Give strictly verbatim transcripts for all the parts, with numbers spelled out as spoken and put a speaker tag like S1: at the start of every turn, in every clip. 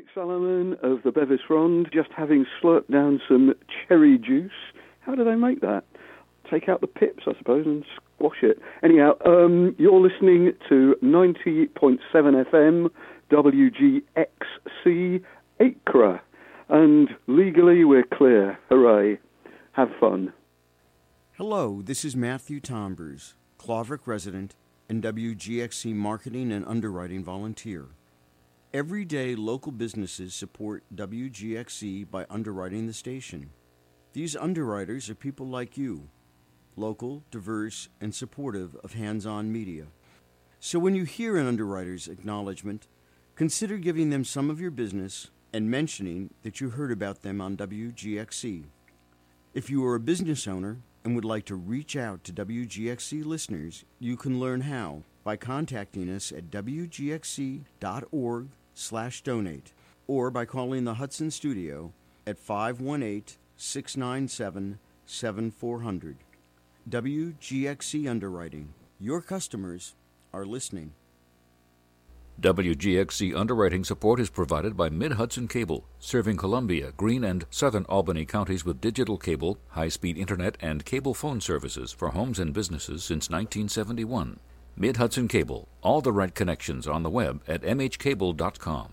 S1: Nick Sullivan of the Bevis Frond, just having slurped down some cherry juice. How do they make that? Take out the pips, I suppose, and squash it. Anyhow, um, you're listening to ninety point seven F M, W G X C, Acre. And legally, we're clear. Hooray. Have fun.
S2: Hello, this is Matthew Tombers, Claverick resident and W G X C marketing and underwriting volunteer. Every day, local businesses support W G X C by underwriting the station. These underwriters are people like you, local, diverse, and supportive of hands-on media. So when you hear an underwriter's acknowledgement, consider giving them some of your business and mentioning that you heard about them on W G X C. If you are a business owner and would like to reach out to W G X C listeners, you can learn how by contacting us at W G X C dot org slash donate or by calling the Hudson Studio at five one eight, six nine seven, seven four zero zero. W G X C Underwriting. Your customers are listening.
S3: W G X C underwriting support is provided by Mid-Hudson Cable, serving Columbia, Greene, and southern Albany counties with digital cable, high-speed internet, and cable phone services for homes and businesses since nineteen seventy-one. Mid-Hudson Cable, all the right connections on the web at m h cable dot com.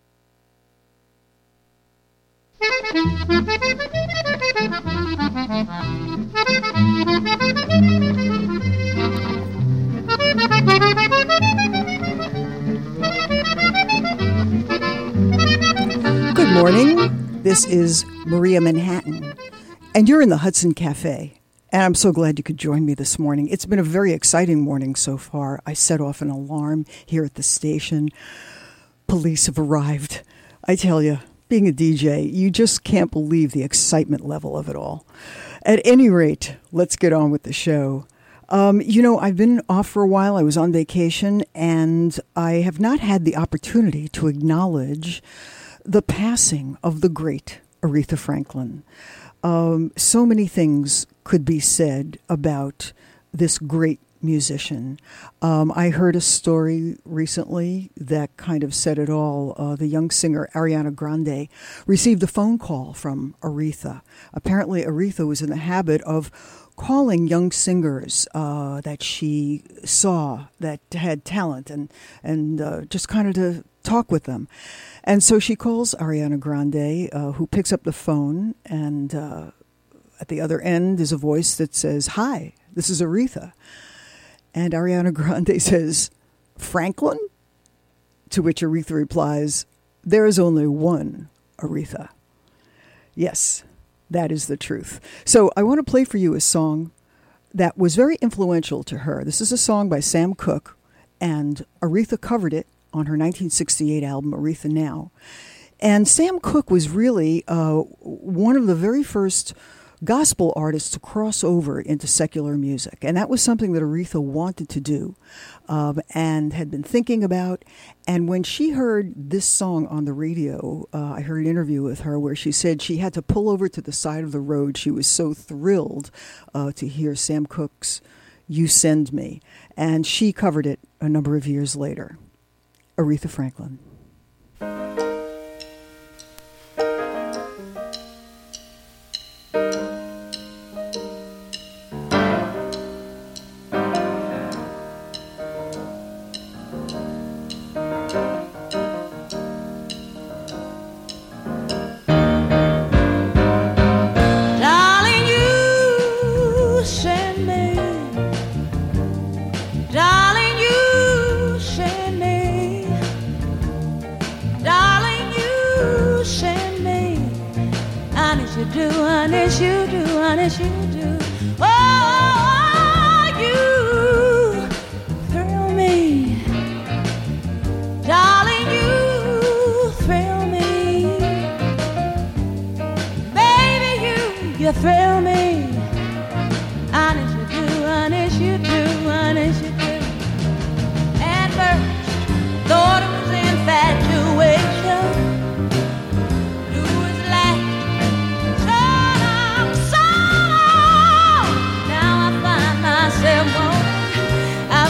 S4: Good morning. This is Maria Manhattan, and you're in the Hudson Cafe. And I'm so glad you could join me this morning. It's been a very exciting morning so far. I set off an alarm here at the station. Police have arrived. I tell you, being a D J, you just can't believe the excitement level of it all. At any rate, let's get on with the show. Um, you know, I've been off for a while. I was on vacation, and I have not had the opportunity to acknowledge the passing of the great Aretha Franklin. Um, so many things could be said about this great musician. Um, I heard a story recently that kind of said it all. Uh, the young singer Ariana Grande received a phone call from Aretha. Apparently, Aretha was in the habit of calling young singers uh, that she saw that had talent and, and uh, just kind of to talk with them. And so she calls Ariana Grande, uh, who picks up the phone, and uh, at the other end is a voice that says, "Hi, this is Aretha." And Ariana Grande says, "Franklin?" To which Aretha replies, "There is only one Aretha." Yes, that is the truth. So I want to play for you a song that was very influential to her. This is a song by Sam Cooke, and Aretha covered it on her nineteen sixty-eight album, Aretha Now. And Sam Cooke was really uh, one of the very first gospel artists to cross over into secular music. And that was something that Aretha wanted to do um, and had been thinking about. And when she heard this song on the radio, uh, I heard an interview with her where she said she had to pull over to the side of the road. She was so thrilled uh, to hear Sam Cooke's "You Send Me." And she covered it a number of years later. Aretha Franklin.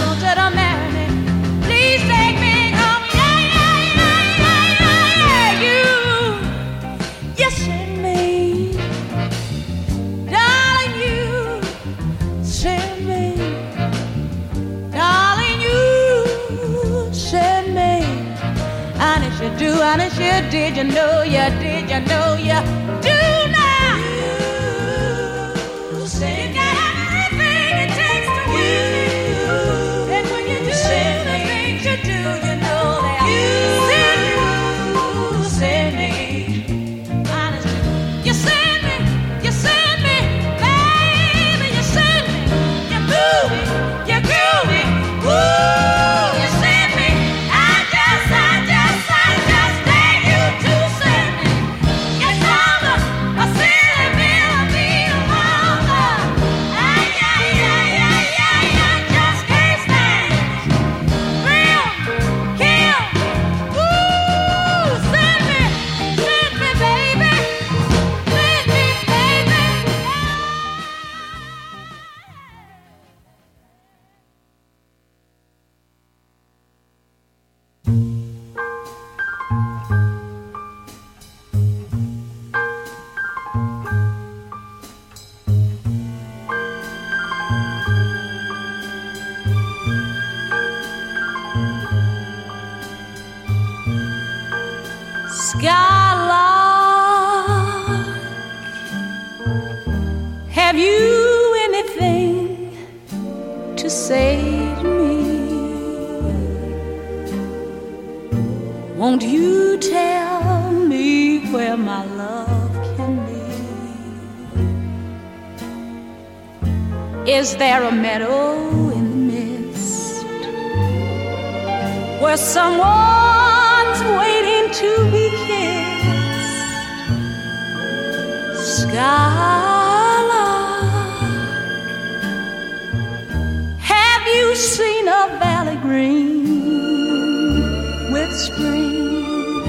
S5: Please take me home, yeah, yeah, yeah, yeah, yeah, yeah, you did you know you, did you know you do now? You say you got everything it takes to win. And when you do the things you do, you know that you send me. Honestly, you send me, you send me, baby, you send me. You move it, you groove it, woo.
S6: Have you anything to say to me? Won't you tell me where my love can be? Is there a meadow in the mist where someone's waiting to be kissed? Skylark, have you seen a valley green with spring,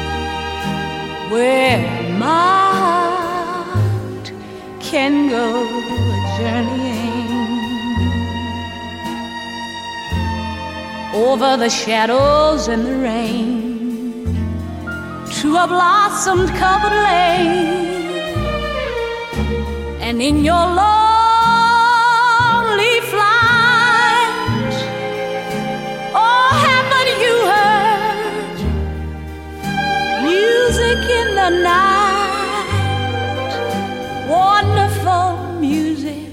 S6: where my heart can go journeying over the shadows and the rain to a blossom-covered lane? And in your lonely flight, oh, haven't you heard music in the night? Wonderful music,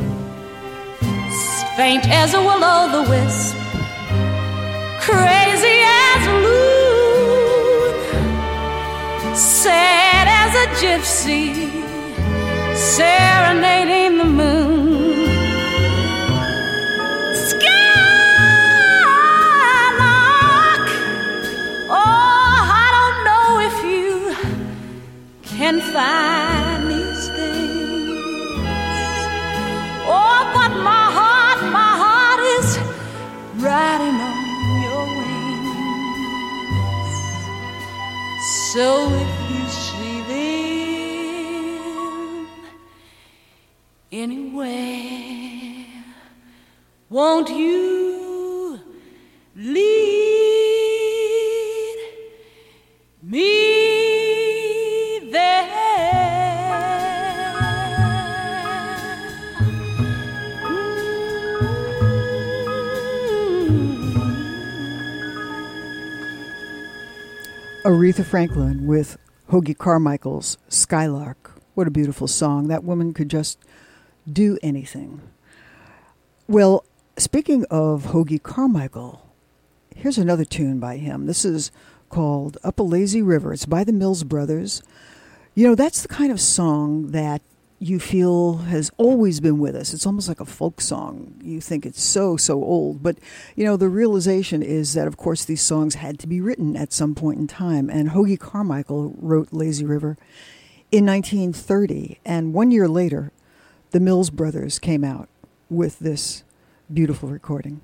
S6: faint as a will-o'-the-wisp, crazy as a loon, sad as a gypsy, serenading the moon. Skylark, oh, I don't know if you can find these things. Oh, but my heart, my heart is riding on your wings. So if you see them anywhere, won't you lead me there?
S4: Aretha Franklin with Hoagy Carmichael's Skylark. What a beautiful song. That woman could just do anything. Well, speaking of Hoagy Carmichael, here's another tune by him. This is called Up a Lazy River. It's by the Mills Brothers. You know, that's the kind of song that you feel has always been with us. It's almost like a folk song. You think it's so, so old. But, you know, the realization is that, of course, these songs had to be written at some point in time. And Hoagy Carmichael wrote Lazy River in nineteen thirty. And one year later, the Mills Brothers came out with this beautiful recording.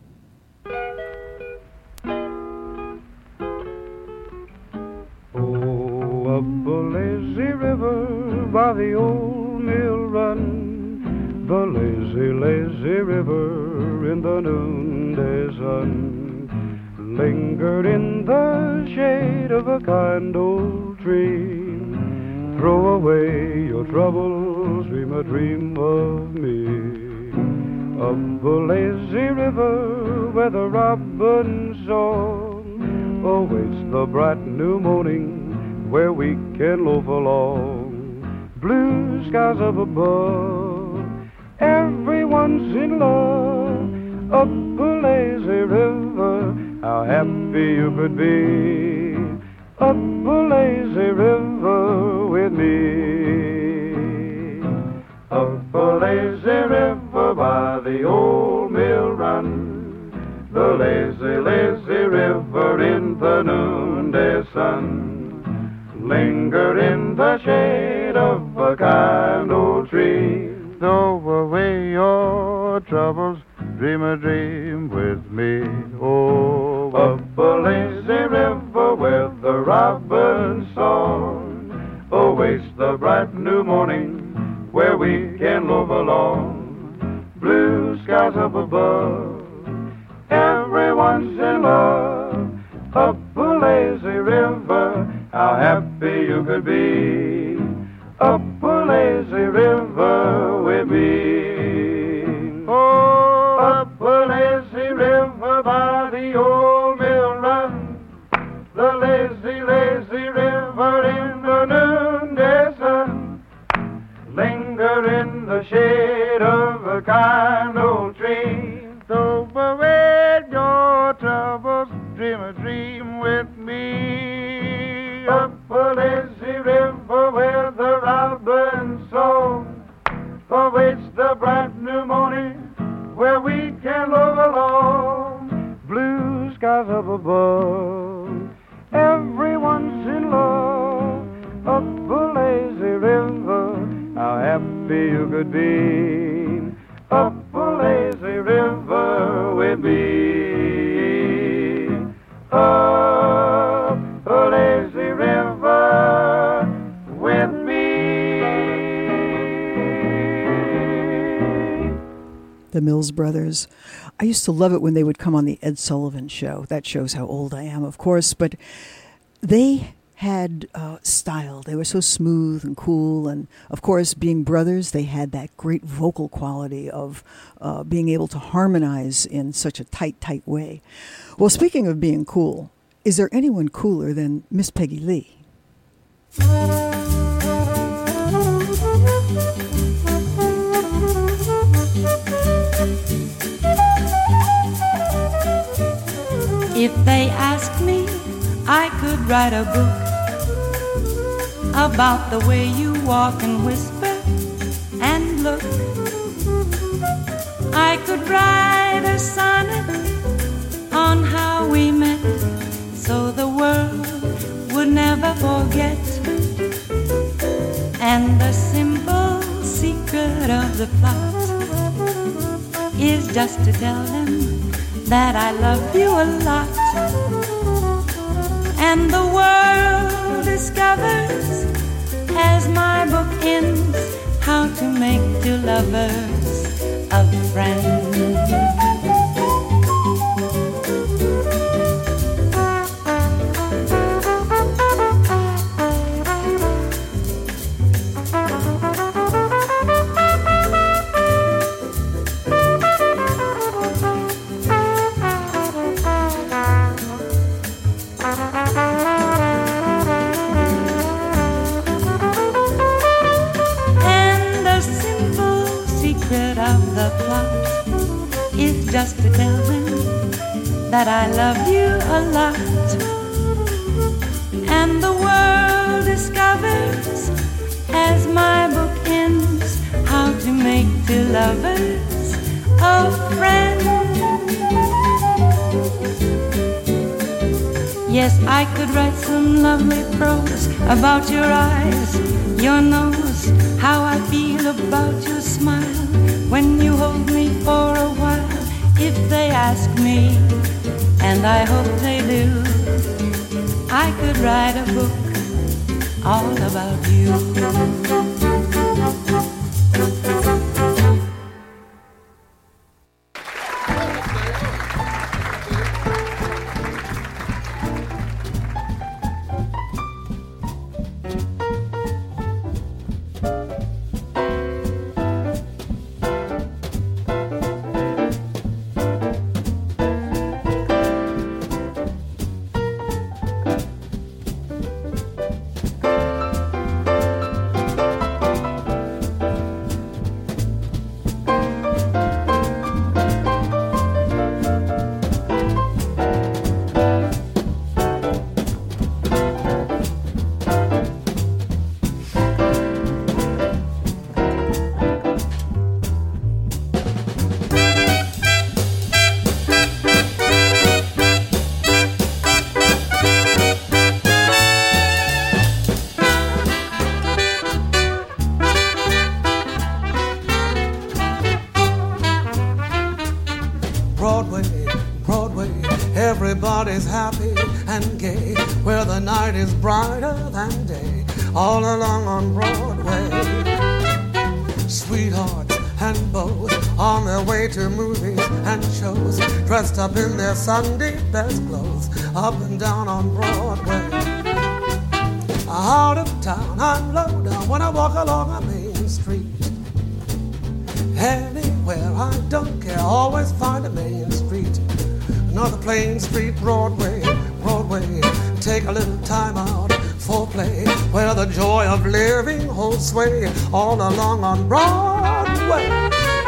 S7: Oh, up a lazy river by the old mill run, the lazy, lazy river in the noonday sun, lingered in the shade of a kind old tree. Throw away your troubles, dream a dream of me. Up the lazy river where the robin song awaits the bright new morning where we can loaf along. Blue skies up above, everyone's in love. Up a lazy river, how happy you could be. Up a lazy river with me. Up a lazy river by the old mill run, the lazy, lazy river in the noonday sun. Linger in the shade of a kind old tree. Throw away your troubles, dream a dream with me. Oh, up a lazy river where the robin's song awaits the bright new morning where we can love along. Blue skies up above, everyone's in love. Up a lazy river, how happy you could be. Up a lazy river with me. Oh, up a lazy river by the old mill run, the lazy, lazy river in the noonday sun. Linger in the shade of a kind old tree. Throw away your troubles, dream a dream with me. Up a lazy river where the robin's song awaits the bright new morning where we can love along. Blue skies up above, everyone's in love. Up a lazy river, how happy you could be. Up a lazy river with me. Up a lazy river with me.
S4: The Mills Brothers. I used to love it when they would come on the Ed Sullivan Show. That shows how old I am, of course, but they had uh, style. They were so smooth and cool, and of course, being brothers, they had that great vocal quality of uh, being able to harmonize in such a tight, tight way. Well, speaking of being cool, is there anyone cooler than Miss Peggy Lee?
S6: If they ask me, I could write a book about the way you walk and whisper and look. I could write a sonnet on how we met, so the world would never forget. And the simple secret of the plot is just to tell them that I love you a lot. And the world discovers, as my book ends, how to make two lovers a friend. Just to tell them that I love you a lot. And the world discovers, as my book ends, how to make two lovers a friend. Yes, I could write some lovely prose about your eyes, your nose, how I feel about your smile when you hold me for a while. If they ask me, and I hope they do, I could write a book all about you.
S8: heart is happy and gay, where the night is brighter than day, all along on Broadway. Sweethearts and beaux on their way to movies and shows, dressed up in their Sunday best clothes, up and down on Broadway. Out of town, I'm low down when I walk along a main street. Anywhere, I don't care, always find a main street. Another plain street, Broadway, Broadway. Take a little time out for play, where the joy of living holds sway, all along on Broadway.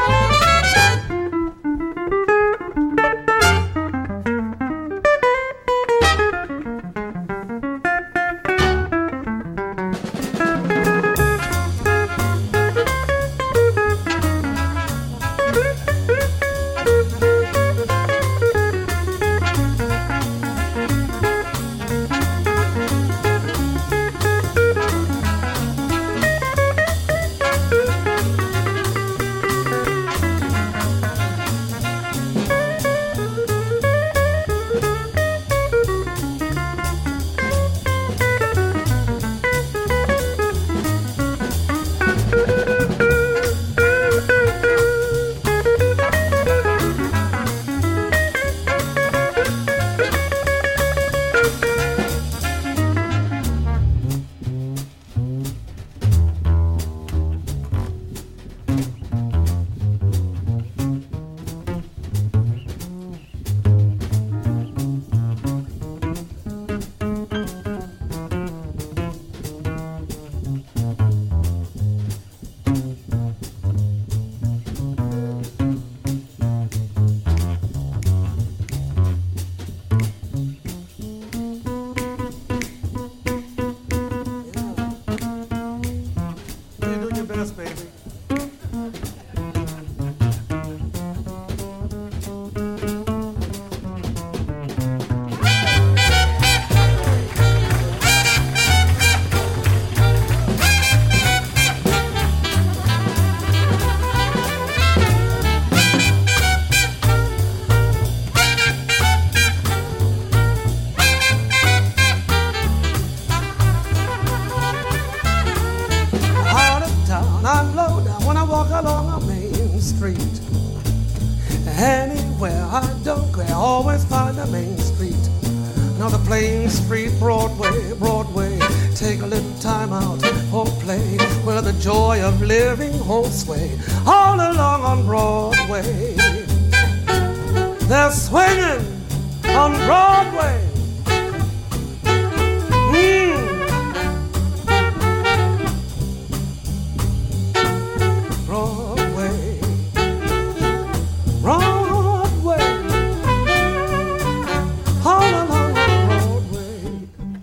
S8: Sway all along on Broadway. They're swinging on Broadway. Mm. Broadway, Broadway, all along on Broadway.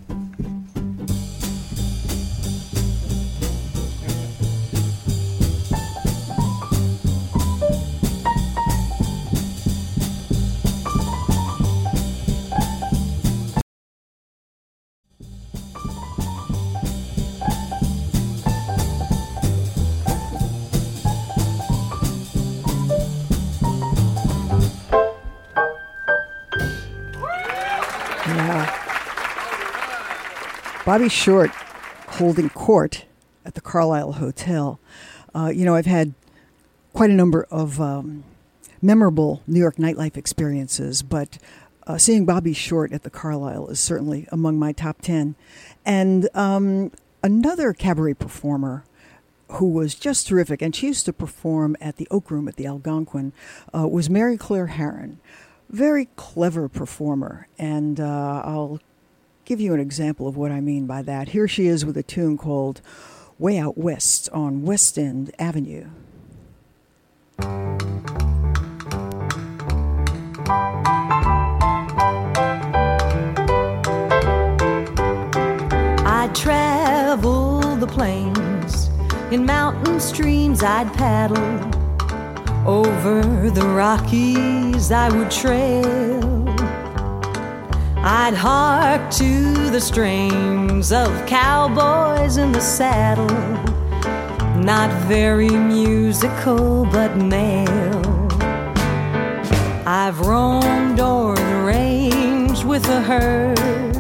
S4: Bobby Short holding court at the Carlisle Hotel. Uh, you know, I've had quite a number of um, memorable New York nightlife experiences, but uh, seeing Bobby Short at the Carlisle is certainly among my top ten. And um, another cabaret performer who was just terrific, and she used to perform at the Oak Room at the Algonquin, uh, was Mary Claire Harron. Very clever performer, and uh, I'll give you an example of what I mean by that. Here she is with a tune called Way Out West on West End Avenue.
S9: I'd travel the plains, in mountain streams I'd paddle, over the Rockies I would trail. I'd hark to the strains of cowboys in the saddle, not very musical but male. I've roamed o'er the range range with a herd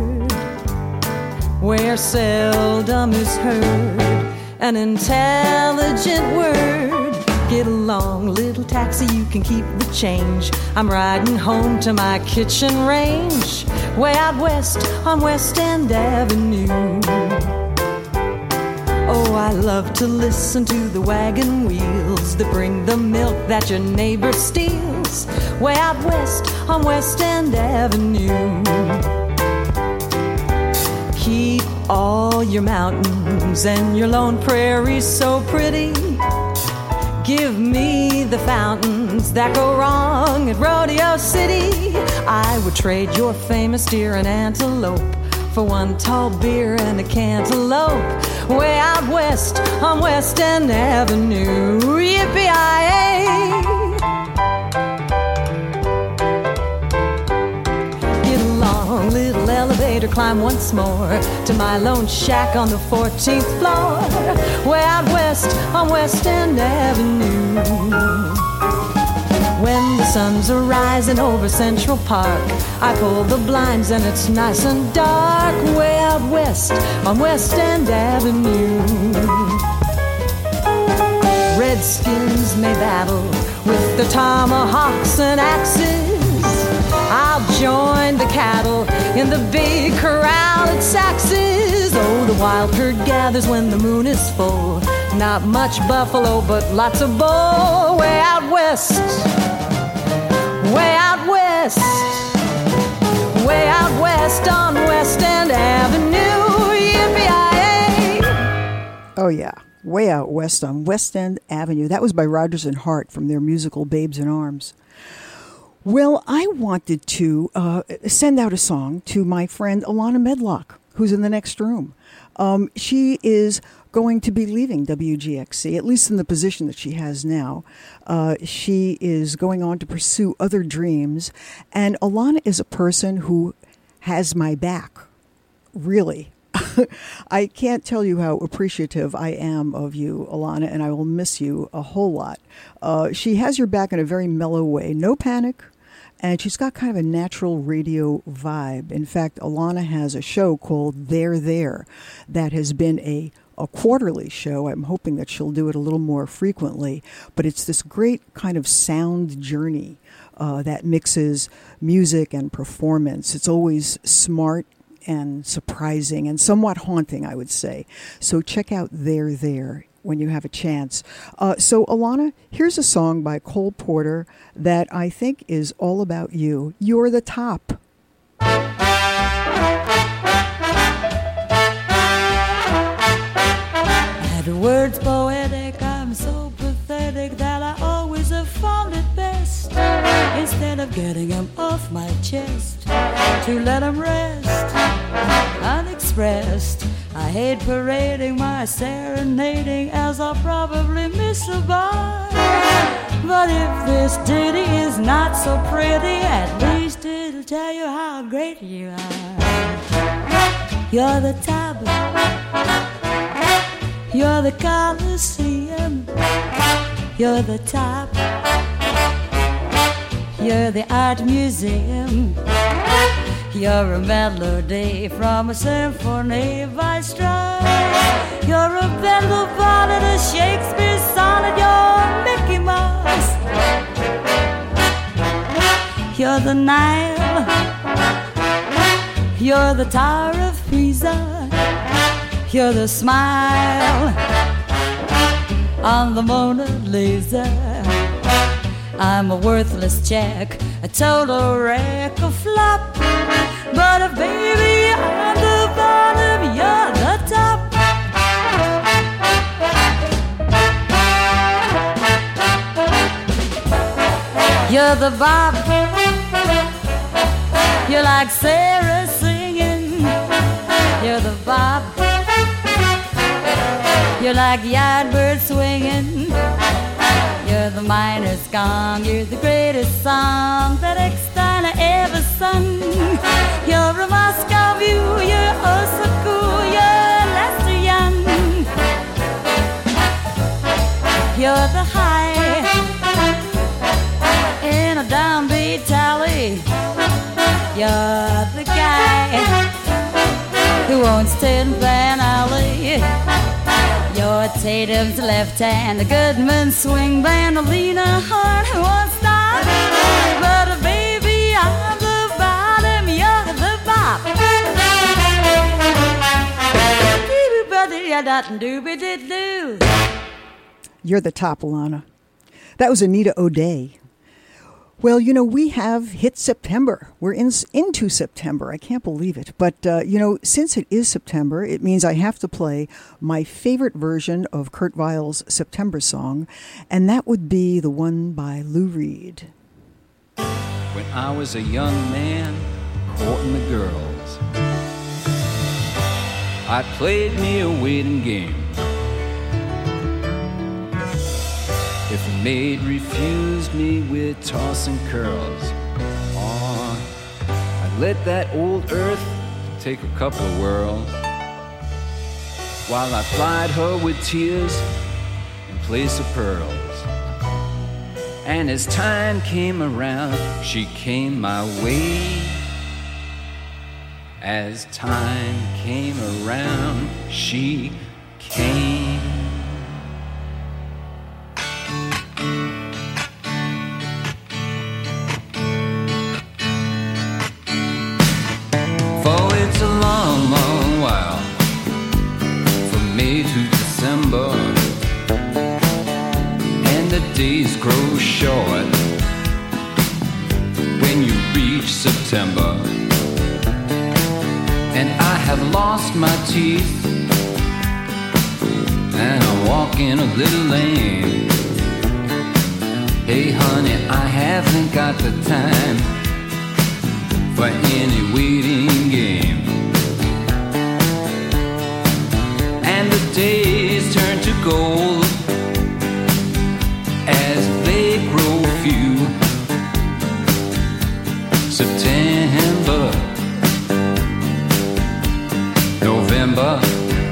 S9: where seldom is heard an intelligent word. Get along, little taxi, you can keep the change. I'm riding home to my kitchen range, way out west on West End Avenue. Oh, I love to listen to the wagon wheels that bring the milk that your neighbor steals, way out west on West End Avenue. Keep all your mountains and your lone prairies so pretty. Give me the fountains that go wrong at Rodeo City. I would trade your famous deer and antelope for one tall beer and a cantaloupe, way out west on West End Avenue. Yippee-yi-yay! Get along, little elevator, climb once more to my lone shack on the fourteenth floor, way out west on West End Avenue. When the sun's a-rising over Central Park, I pull the blinds and it's nice and dark, way out west on West End Avenue. Redskins may battle with their tomahawks and axes. I'll join the cattle in the big corral at Sax's. Oh, the wild herd gathers when the moon is full. Not much buffalo, but lots of bull, way out west. Way out west, way out west on West End Avenue. Yippee-yi-yay!
S4: Oh, yeah. Way out west on West End Avenue. That was by Rodgers and Hart from their musical Babes in Arms. Well, I wanted to uh, send out a song to my friend Alana Medlock, who's in the next room. Um, she is going to be leaving W G X C, at least in the position that she has now. Uh, she is going on to pursue other dreams. And Alana is a person who has my back, really. I can't tell you how appreciative I am of you, Alana, and I will miss you a whole lot. Uh, she has your back in a very mellow way. No panic. And she's got kind of a natural radio vibe. In fact, Alana has a show called There There that has been a, a quarterly show. I'm hoping that she'll do it a little more frequently. But it's this great kind of sound journey uh, that mixes music and performance. It's always smart and surprising and somewhat haunting, I would say. So check out There There when you have a chance. Uh, so, Alana, here's a song by Cole Porter that I think is all about you. You're the top.
S6: At words poetic, I'm so pathetic that I always have found it best, instead of getting them off my chest, to let them rest unexpressed. I hate parading my serenading, as I'll probably miss a bar. But if this ditty is not so pretty, at least it'll tell you how great you are. You're the top, you're the Coliseum, you're the top, you're the art museum. You're a melody from a symphony by Strauss. You're a Bendel bonnet, a Shakespeare sonnet. You're Mickey Mouse. You're the Nile. You're the Tower of Pisa. You're the smile on the Mona Lisa. I'm a worthless check, a total wreck, a flop. But if baby I'm the bottom, you're the top. You're the bop. You're like Sarah singing. You're the bop. You're like Yardbird swinging. You're the miner's gong. You're the greatest song that Ecksteiner ever sung. You're a Moscow view. You're oh so cool. You're Lester Young. You're the high in a downbeat tally.
S9: You're the guy who owns Tatum Van Alley. You're Tatum's left hand, the Goodman Swing Band, Lena Horne who won't stop. But uh, baby, I'm the bottom, you're the bop.
S4: You're the top, Alana. That was Anita O'Day. Well, you know, we have hit September. We're in, into September. I can't believe it. But, uh, you know, since it is September, it means I have to play my favorite version of Kurt Weill's September song, and that would be the one by Lou Reed.
S10: When I was a young man courting the girls, I played me a waiting game. If a maid refused me with tossing curls, oh, I'd let that old earth take a couple of whirls, while I plied her with tears in place of pearls. And as time came around, she came my way. As time came around, she came. For it's a long, long while from May to December, and the days grow short when you reach September. And I have lost my teeth, and I walk in a little lane. Hey honey, I haven't got the time for any waiting game. And the days turn to gold as they grow few. September, November,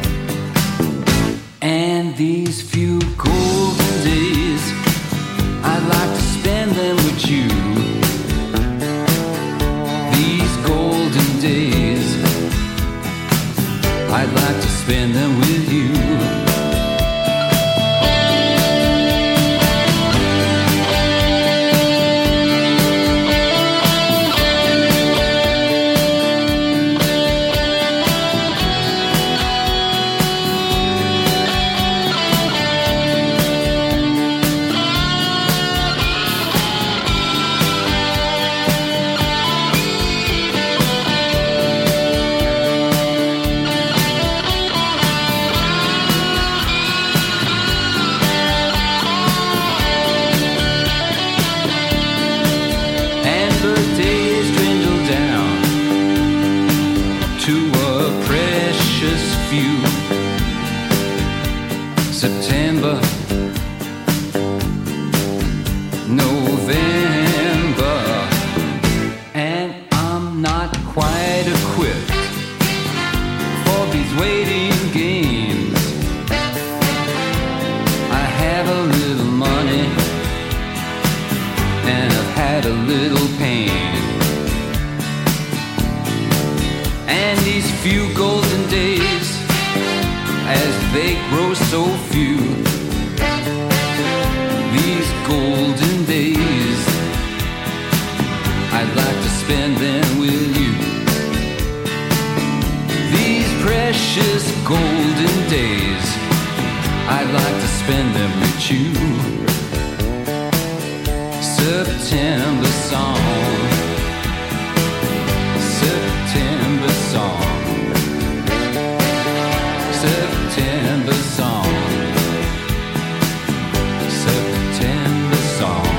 S10: and these few golden days, I'd like to spend them with you. These golden days, I'd like to spend them with you. September, November, and I'm not quite equipped for these waiting games. I have a little money, and I've had a little pain. And these few golden days, as they grow so few, these golden days, I'd like to spend them with you. These precious golden days, I'd like to spend them with you. September song, September song, September song, September song.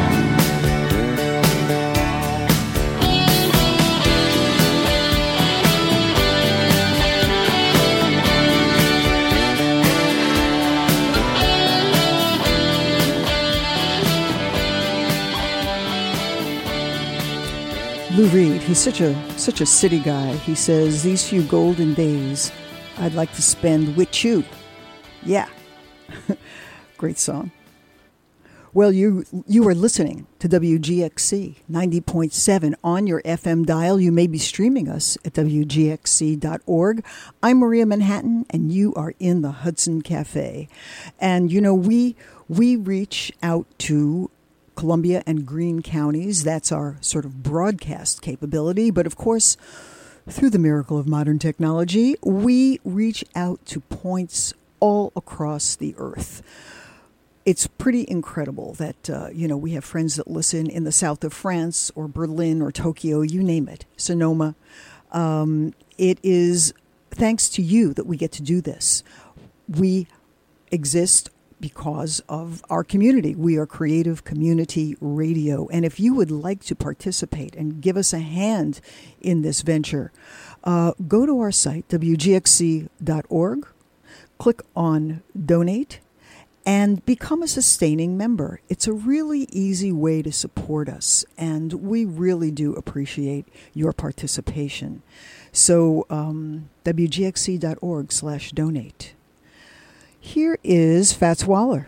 S4: Lou Reed, he's such a such a city guy. He says, these few golden days I'd like to spend with you. Yeah. Great song. Well, you you are listening to W G X C ninety point seven on your F M dial. You may be streaming us at W G X C dot org. I'm Maria Manhattan, and you are in the Hudson Cafe. And, you know, we we reach out to Columbia and Greene counties. That's our sort of broadcast capability. But, of course, through the miracle of modern technology, we reach out to points all across the earth. It's pretty incredible that, uh, you know, we have friends that listen in the south of France or Berlin or Tokyo, you name it, Sonoma. Um, it is thanks to you that we get to do this. We exist because of our community. We are Creative Community Radio. And if you would like to participate and give us a hand in this venture, uh, go to our site, W G X C dot org, click on Donate, and become a sustaining member. It's a really easy way to support us, and we really do appreciate your participation. So um, W G X C dot org slash donate. Here is Fats Waller.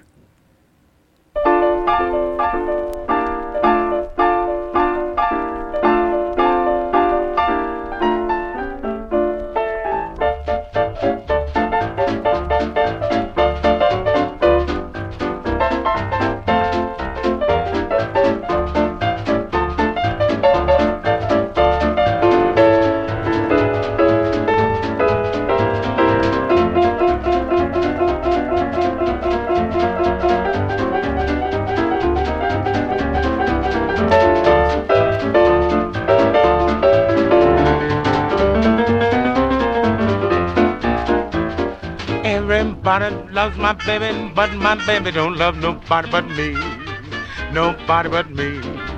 S11: Everybody loves my baby, but my baby don't love nobody but me. Nobody but me.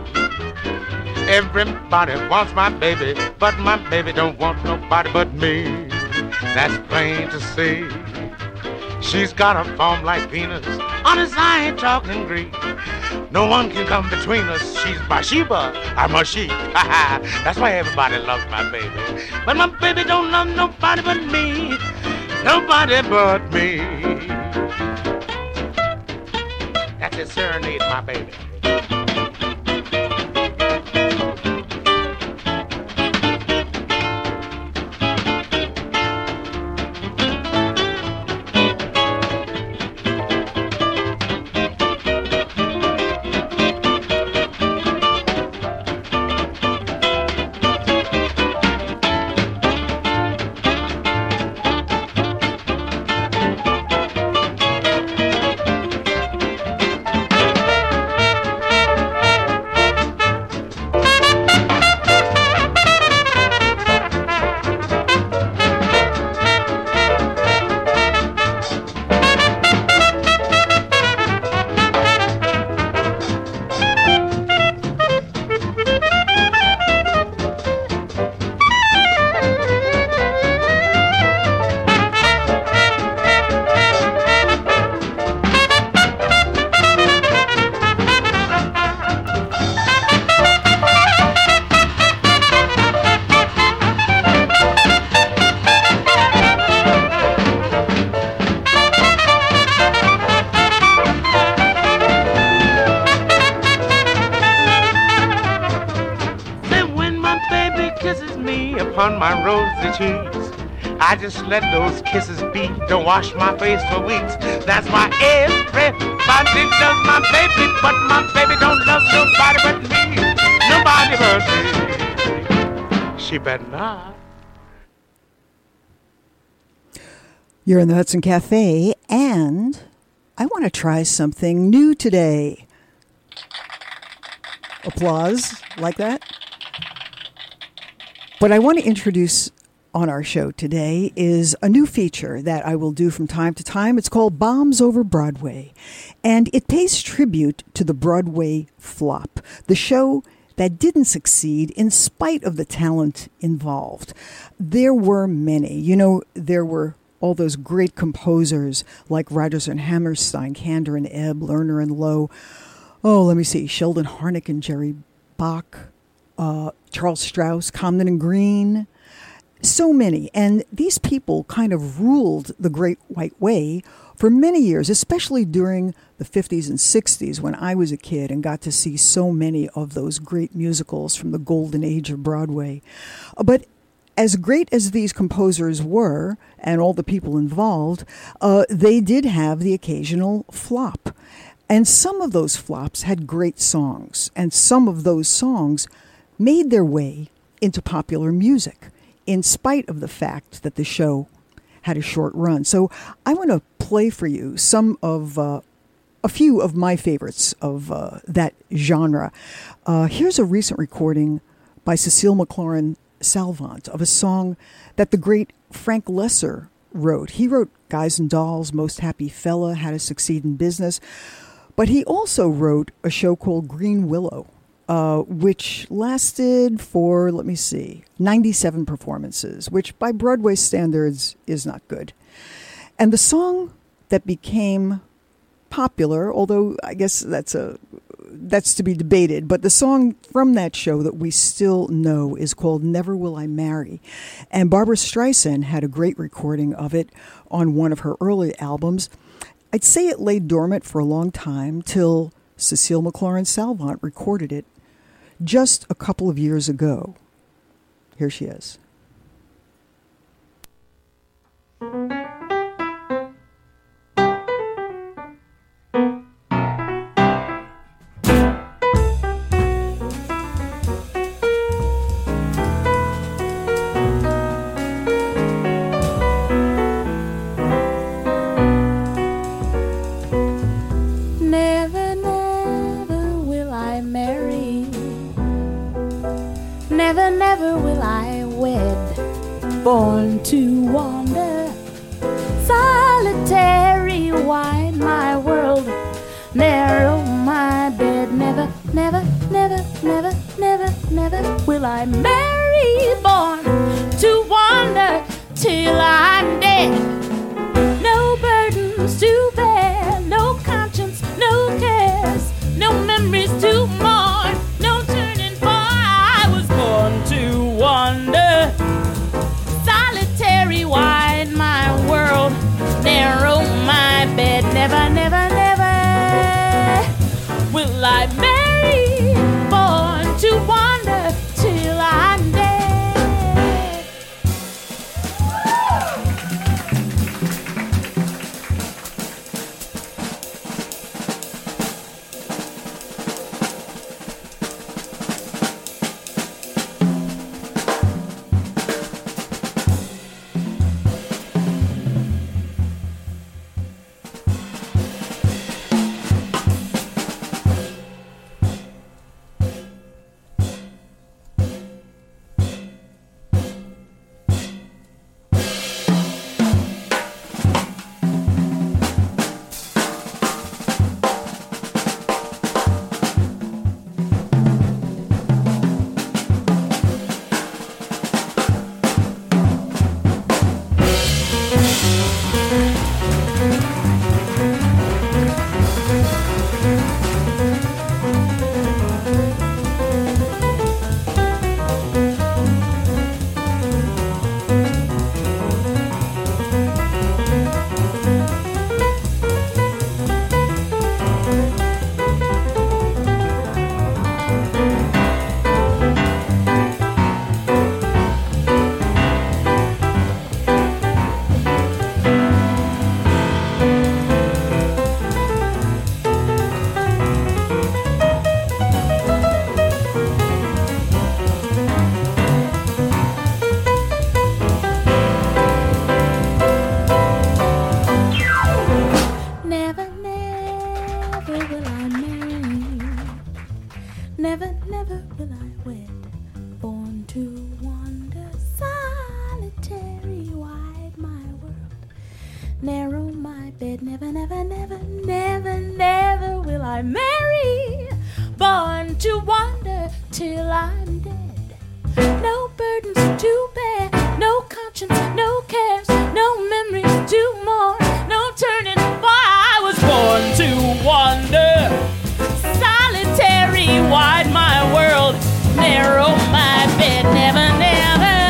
S11: Everybody wants my baby, but my baby don't want nobody but me. That's plain to see. She's got a form like Venus. Honest, I ain't talking Greek. No one can come between us. She's Bathsheba, I'm a sheep. That's why everybody loves my baby. But my baby don't love nobody but me. Nobody but me. That's a serenade, my baby. I just let those kisses beat to wash my face for weeks. That's why everybody loves my baby, but my baby don't love nobody but me. Nobody but me. She better not.
S4: You're in the Hudson Cafe, and I want to try something new today. Applause like that. What I want to introduce on our show today is a new feature that I will do from time to time. It's called Bombs Over Broadway, and it pays tribute to the Broadway flop, the show that didn't succeed in spite of the talent involved. There were many. You know, there were all those great composers like Rodgers and Hammerstein, Kander and Ebb, Lerner and Lowe. Oh, let me see, Sheldon Harnick and Jerry Bach, uh, Charles Strauss, Comden and Green. So many. And these people kind of ruled the Great White Way For many years, especially during the fifties and sixties when I was a kid and got to see so many of those great musicals from the golden age of Broadway. But as great as these composers were, and all the people involved, uh, they did have the occasional flop. And some of those flops had great songs, and some of those songs made their way into popular music, in spite of the fact that the show had a short run. So I want to play for you some of, uh, a few of my favorites of uh, that genre. Uh, here's a recent recording by Cecile McLaurin Salvant of a song that the great Frank Lesser wrote. He wrote Guys and Dolls, Most Happy Fella, How to Succeed in Business, but he also wrote a show called Green Willow, uh, which lasted for, let me see, ninety-seven performances, which by Broadway standards is not good. And the song that became popular, although I guess that's a that's to be debated, but the song from that show that we still know is called Never Will I Marry. And Barbra Streisand had a great recording of it on one of her early albums. I'd say it lay dormant for a long time till Cecile McLaurin Salvant recorded it just a couple of years ago. Here she is.
S12: Born to wander, solitary, wide my world, narrow my bed. Never, never, never, never, never, never will I marry. Born to wander till I'm dead. No burdens to bear, no conscience, no cares, no memories to mourn, no turning for. I was born to wander. Wide my world, narrow my bed. Never, never, never will I marry. Born to wander till I'm dead.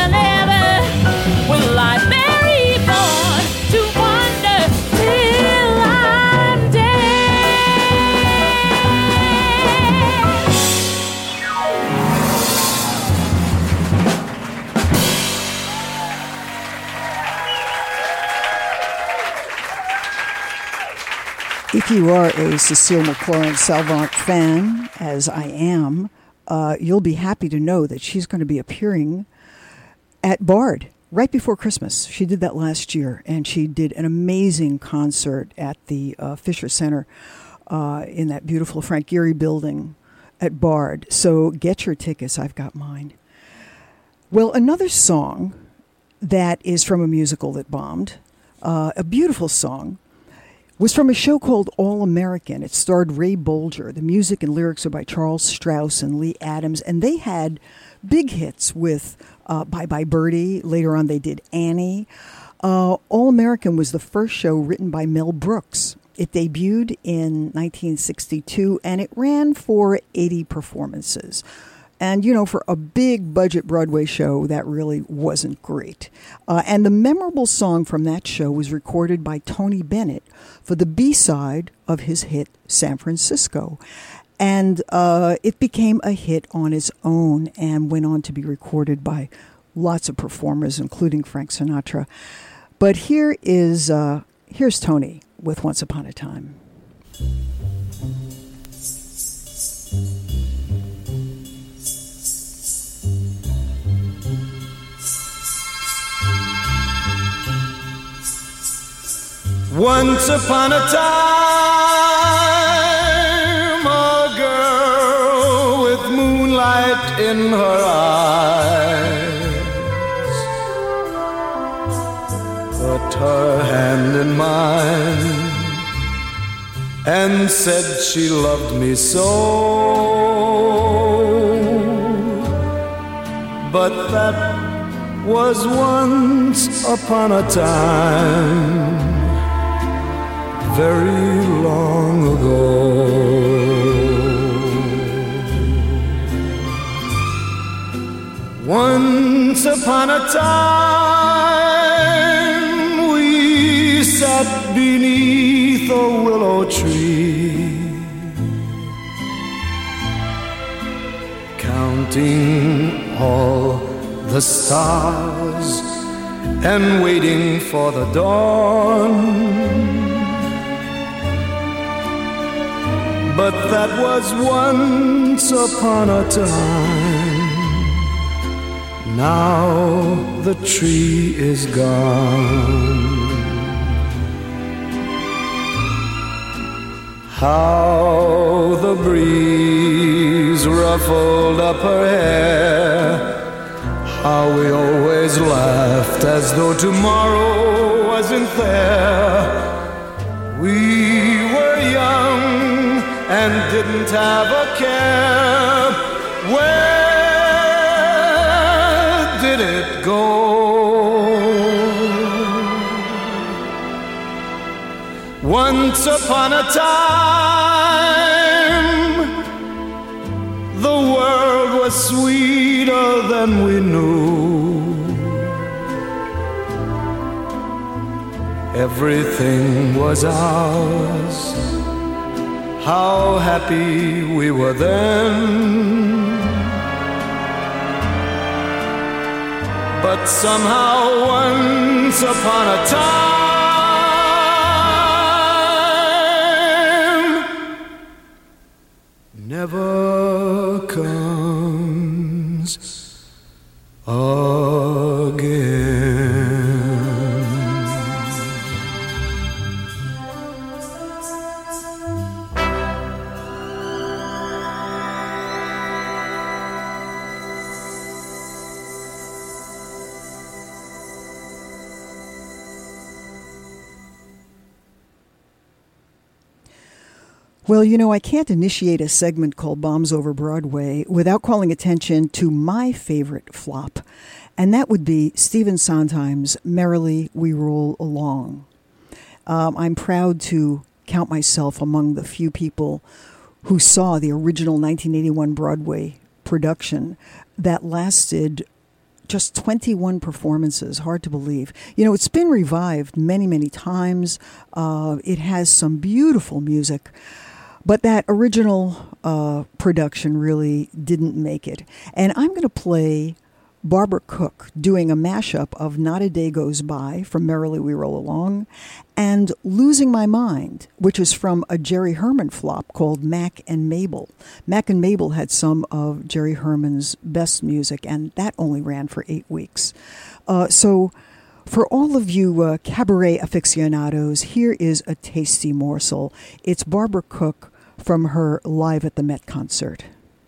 S12: Till
S4: If you are a Cecile McLaurin Salvant fan, as I am, uh, you'll be happy to know that she's going to be appearing at Bard right before Christmas. She did that last year, and she did an amazing concert at the uh, Fisher Center uh, in that beautiful Frank Gehry building at Bard. So get your tickets. I've got mine. Well, another song that is from a musical that bombed, uh, a beautiful song, was from a show called All American. It starred Ray Bolger. The music and lyrics are by Charles Strauss and Lee Adams, and they had big hits with uh, Bye Bye Birdie. Later on, they did Annie. Uh, All American was the first show written by Mel Brooks. It debuted in nineteen sixty-two, and it ran for eighty performances. And, you know, for a big budget Broadway show, that really wasn't great. Uh, and the memorable song from that show was recorded by Tony Bennett for the B-side of his hit San Francisco. And uh, it became a hit on its own and went on to be recorded by lots of performers, including Frank Sinatra. But here is uh, here's Tony with Once Upon a Time.
S13: Once upon a time, a girl with moonlight in her eyes put her hand in mine and said she loved me so. But that was once upon a time, very long ago. Once upon a time, we sat beneath a willow tree, counting all the stars and waiting for the dawn. But that was once upon a time. Now the tree is gone. How the breeze ruffled up her hair, how we always laughed as though tomorrow wasn't there. We were young and didn't have a care. Where did it go? Once upon a time, the world was sweeter than we knew. Everything was ours. How happy we were then. But somehow once upon a time never comes again.
S4: Well, you know, I can't initiate a segment called Bombs Over Broadway without calling attention to my favorite flop, and that would be Stephen Sondheim's Merrily We Roll Along. Um, I'm proud to count myself among the few people who saw the original nineteen eighty-one Broadway production that lasted just twenty-one performances. Hard to believe. You know, it's been revived many, many times. Uh, it has some beautiful music. But that original uh, production really didn't make it. And I'm going to play Barbara Cook doing a mashup of Not a Day Goes By from Merrily We Roll Along and Losing My Mind, which is from a Jerry Herman flop called Mac and Mabel. Mac and Mabel had some of Jerry Herman's best music, and that only ran for eight weeks. Uh, so for all of you uh, cabaret aficionados, here is a tasty morsel. It's Barbara Cook from her Live at the Met concert.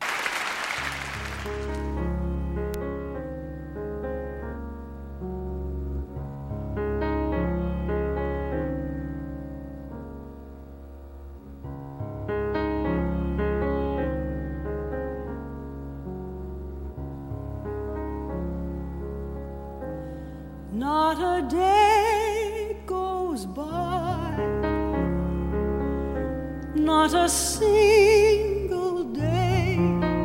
S6: Not a day goes by, not a single day,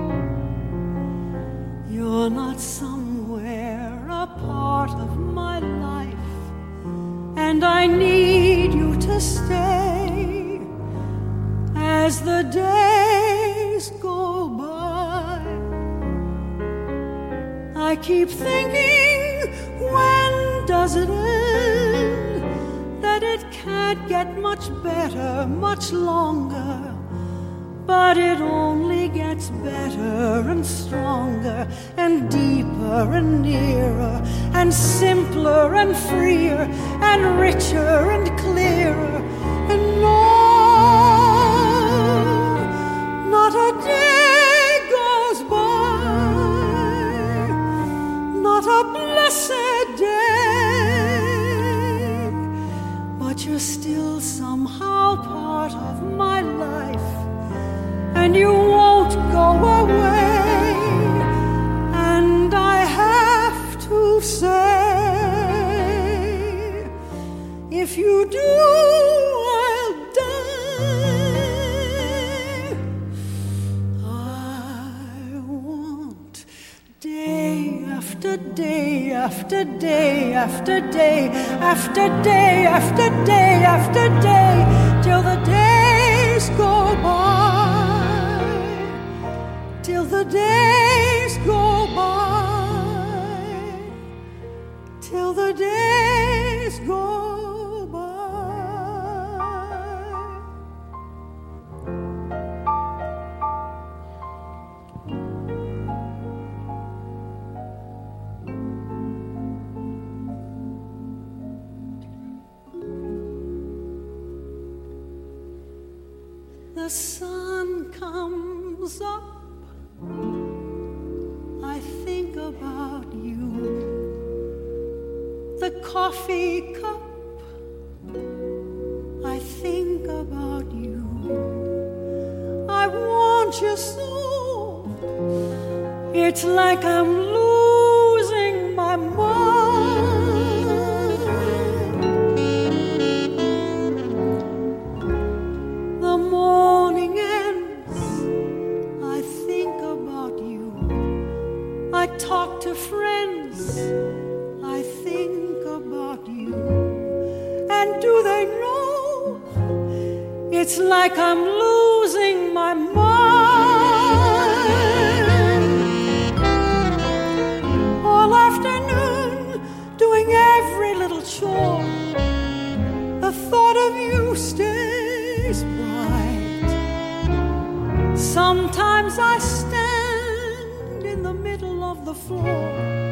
S6: you're not somewhere a part of my life, and I need you to stay. As the days go by, I keep thinking, when does it end? That it can't get much better, much longer. But it only gets better and stronger and deeper and nearer and simpler and freer and richer and clearer. And no, not a day goes by, not a blessed day, but you're still somehow part of my life, and you won't go away. And I have to say, if you do, I'll die. I want day after day after day after day after day after day after day till the days go by, till the days go by, till the days go by. The sun comes up, I think about you. The coffee cup, I think about you. I want you so, it's like I'm losing my mind. The morning ends, I think about you. I talk to friends, I think about you. And do they know, it's like I'm losing my mind. All afternoon, doing every little chore, the thought of you stays bright. Sometimes I stand in the middle of the floor,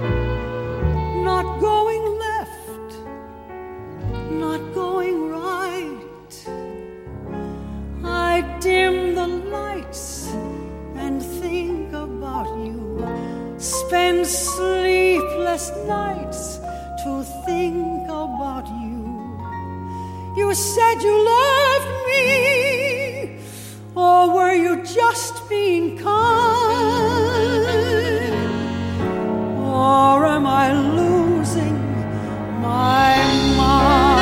S6: not going left, not going right. I dim the lights and think about you, spend sleepless nights to think about you. You said you loved me, or were you just being kind? Or am I losing my mind?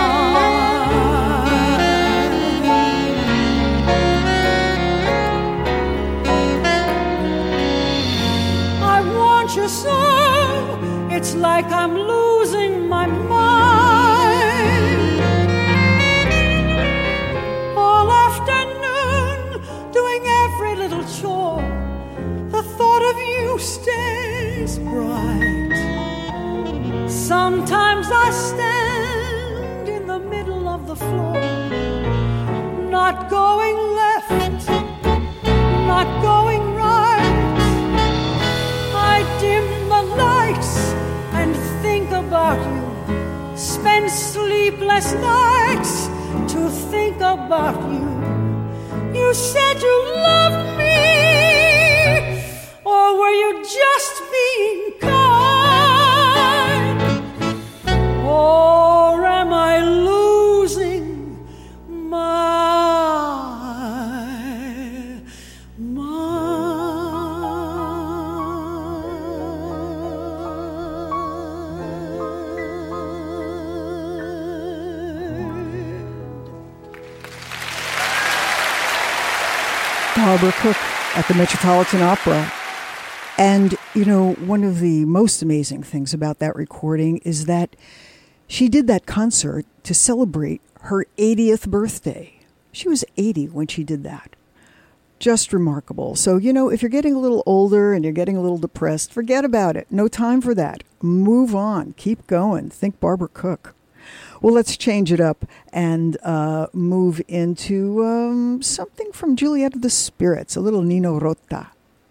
S6: I want you so, it's like I'm losing my mind. All afternoon, doing every little chore, the thought of
S14: of you stays bright. Sometimes I stand in the middle of the floor, not going left, not going right. I dim the lights and think about you, spend sleepless nights to think about you. You said you loved me, or were you just being kind? Or am I losing my
S4: Barbara Cook at the Metropolitan Opera. And, you know, one of the most amazing things about that recording is that she did that concert to celebrate her eightieth birthday. She was eighty when she did that. Just remarkable. So, you know, if you're getting a little older and you're getting a little depressed, forget about it. No time for that. Move on. Keep going. Think Barbara Cook. Well, let's change it up and uh, move into um, something from Juliet of the Spirits, a little Nino Rota.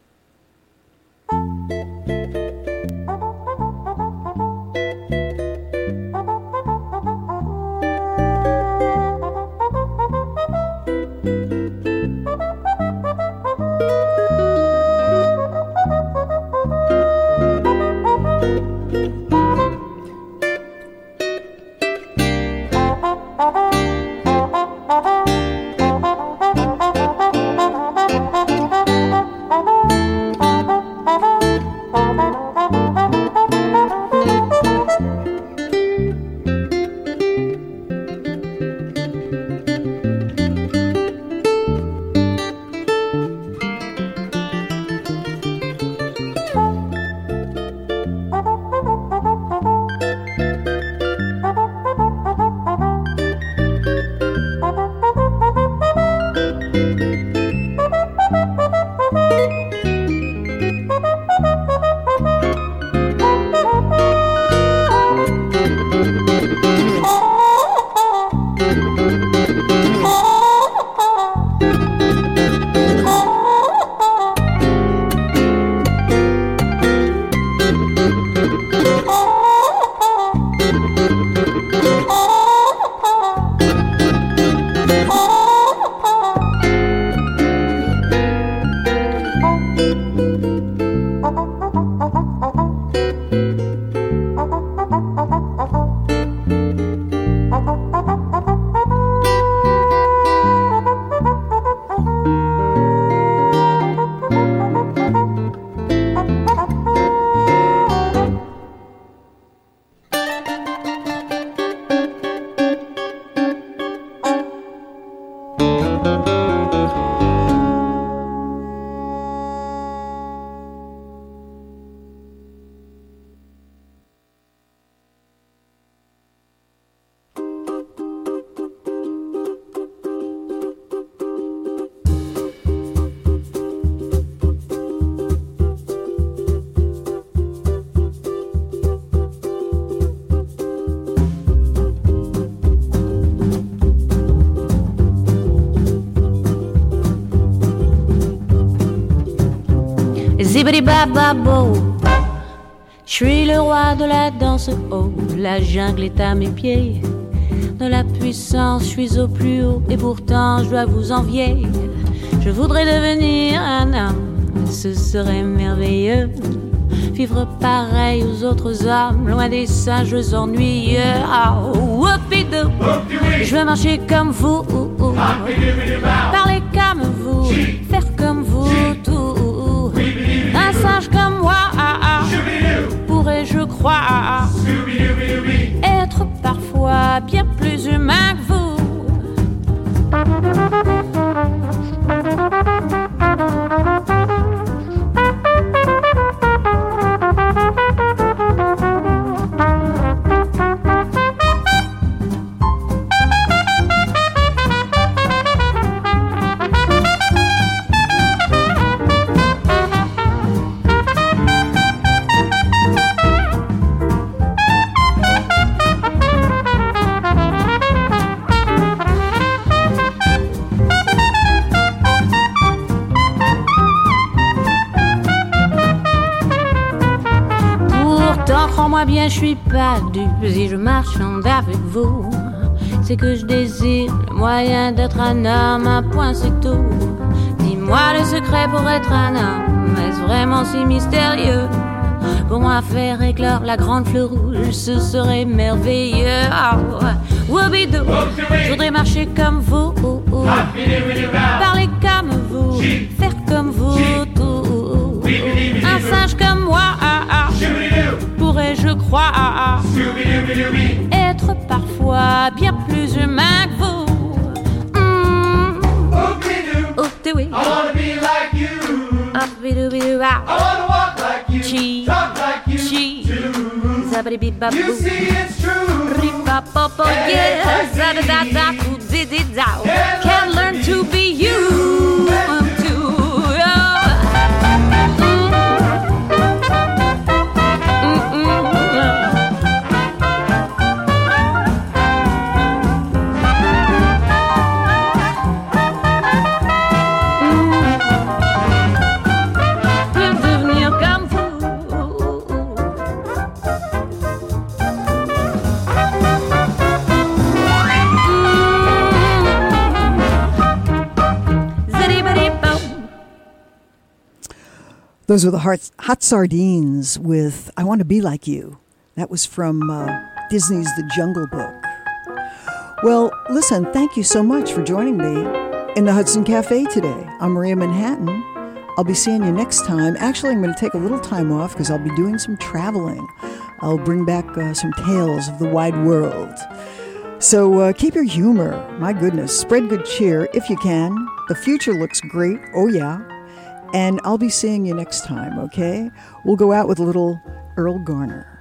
S12: Zibidi bababo, je suis le roi de la danse haut, la jungle est à mes pieds. De la puissance, je suis au plus haut et pourtant je dois vous envier. Je voudrais devenir un homme, ce serait merveilleux. Vivre pareil aux autres hommes, loin des sages ennuyeux. Oh, whoopidou, je veux marcher comme vous, parler comme vous, faire comme vous, tout. Un sage comme moi, pourrais-je croire être parfois bien plus humain que vous. Comprends-moi bien, je suis pas dupe si je marchande avec vous. C'est que je désire le moyen d'être un homme, un point c'est tout. Dis-moi le secret pour être un homme, est-ce vraiment si mystérieux? Pour moi faire éclore la grande fleur rouge, ce serait merveilleux. Oh, whoopidoo, je voudrais marcher comme vous, parler comme vous, faire comme vous, tout. Un singe comme moi, pourrais-je croire être parfois bien plus humain que vous. Mm. Oop-dee-wee, I wanna be like you. Oop-dee-doo-doo, I wanna walk like you, Chee. Talk like you, Chee. Zabbity-bee-bop-boo. You see it's true. Rip-bop-bop-boo, yeah. Za-da-da-da-doo-dee-dee-dow. Can't learn to be you.
S4: Those were the Hot, Hot Sardines with I Want to Be Like You. That was from uh, Disney's The Jungle Book. Well, listen, thank you so much for joining me in the Hudson Cafe today. I'm Maria Manhattan. I'll be seeing you next time. Actually, I'm going to take a little time off because I'll be doing some traveling. I'll bring back uh, some tales of the wide world. So uh, keep your humor. My goodness, spread good cheer if you can. The future looks great. Oh, yeah. And I'll be seeing you next time, okay? We'll go out with a little Earl Garner.